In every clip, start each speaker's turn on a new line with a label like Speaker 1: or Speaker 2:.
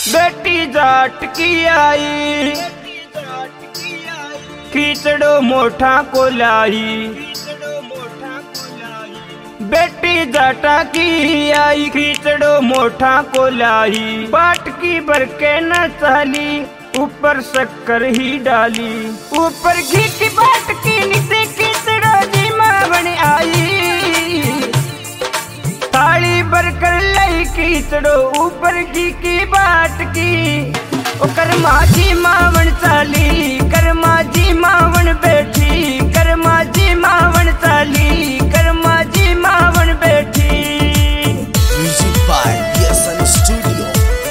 Speaker 1: बेटी जाट की आई, खींचड़ो मोठा को लाई। बेटी जाटा की आई, खींचड़ो मोठा को लाई। बाट की बरके न चाली, ऊपर शक्कर ही डाली। ऊपर घी की बाट की नीचे खींचड़ो जी मावन आई। थाली बरकर लाई खींचड़ो ऊपर घी की बाट की। ओ कर्मा जी मावन चाली, कर्मा जी मावन बैठी। कर्मा जी मावन चाली, कर्मा जी मावन बैठी।
Speaker 2: Music by PSN studio.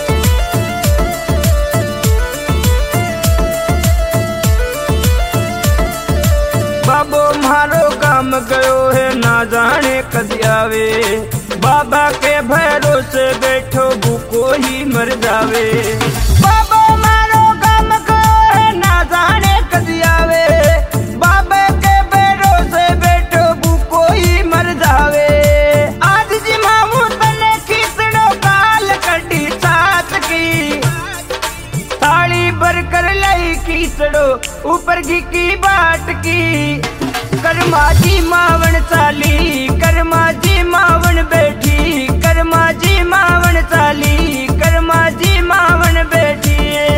Speaker 1: बाबो मारो काम गयो है, ना जाने कद आवे। बाबा के भरोसे बैठो भूखो ही मर जावे। बाबो मारो काम गयो है, ना जाने कद आवे। बाबा के भरोसे बैठो भूखो ही मर जावे। आज जी मामू तने खींचड़ो काल कटी छात की। थाली भरकर लाई खींचड़ो ऊपर घी की बाट की। कर्मा जी मावन चाली, कर्मा जी मावन बैठी। कर्मा जी मावन चाली, कर्मा जी मावन बैठी।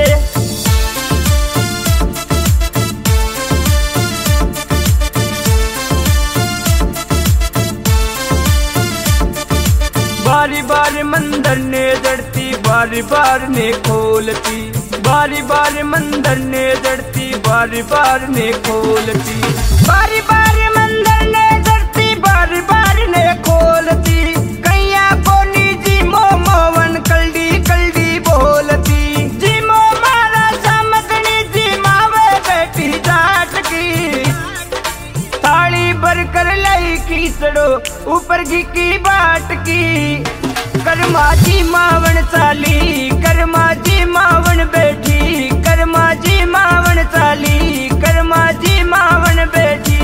Speaker 1: बारी बारी मंदिर ने जड़ती, बारी बार ने खोलती। बारी बारी मंदिर ने जड़ती, बारी बार ने खोलती। बारी बारी मंदिर ने जड़ती, बारी बारी ने खोलती। कैया कोनी जी मो मोवन कल्डी कल्डी बोलती। जी मो मारा चमकनी जी मावे बेटी जाट की। थाली भरकर लाई खींचड़ो ऊपर घी की बाट की। कर्मा जी मावन चाली, कर्मा जी मावन बैठी। कर्मा जी मावन चाली, कर्मा जी मावन बैठी।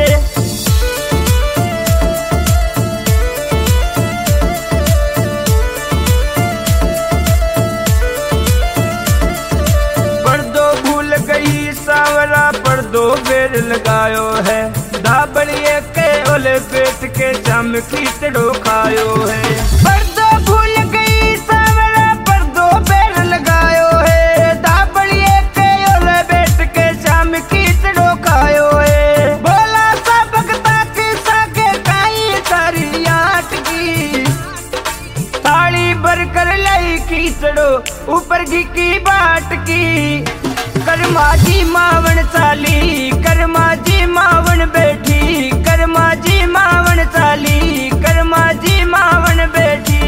Speaker 1: पर्दो भूल गई सावरा, पर्दो बेर लगायो है। धाबड़िए के ओले पेट के चम खींचड़ो खायो है। पर्दो भूल गई सावरा, पर्दो बेर लगायो है। धाबड़िए के ओले पेट के चम खींचड़ो खायो है। बोला सा भगता के साके काई सारी आट की। थाली भरकर लाई खींचड़ो ऊपर घी की बाट की। कर्मा जी मावन चाली, कर्मा जी मावन बैठी। कर्मा जी मावन चाली, कर्मा जी मावन बैठी।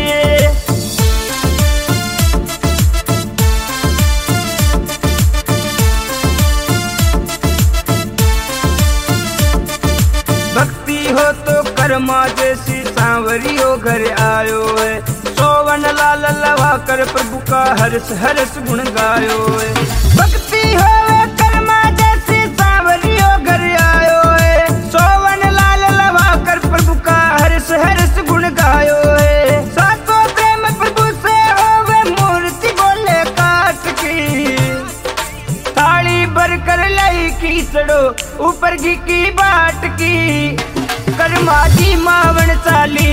Speaker 1: भक्ति हो तो कर्मा जैसी सांवरियो घर आयो है। सोवन लाल लवा कर प्रभु का हर्ष हर्ष गुण गायो है। भक्ति हो कर्मा जैसी सांवरियो घर आयो है। सोवन लाल लवा कर प्रभु का हर्ष हर्ष गुण गायो है। सातो प्रेम प्रभु से होवे मूर्ति बोले काट की। थाली भरकर लाई खींचड़ो ऊपर घी की बाट की। कर्मा जी मावन चाली,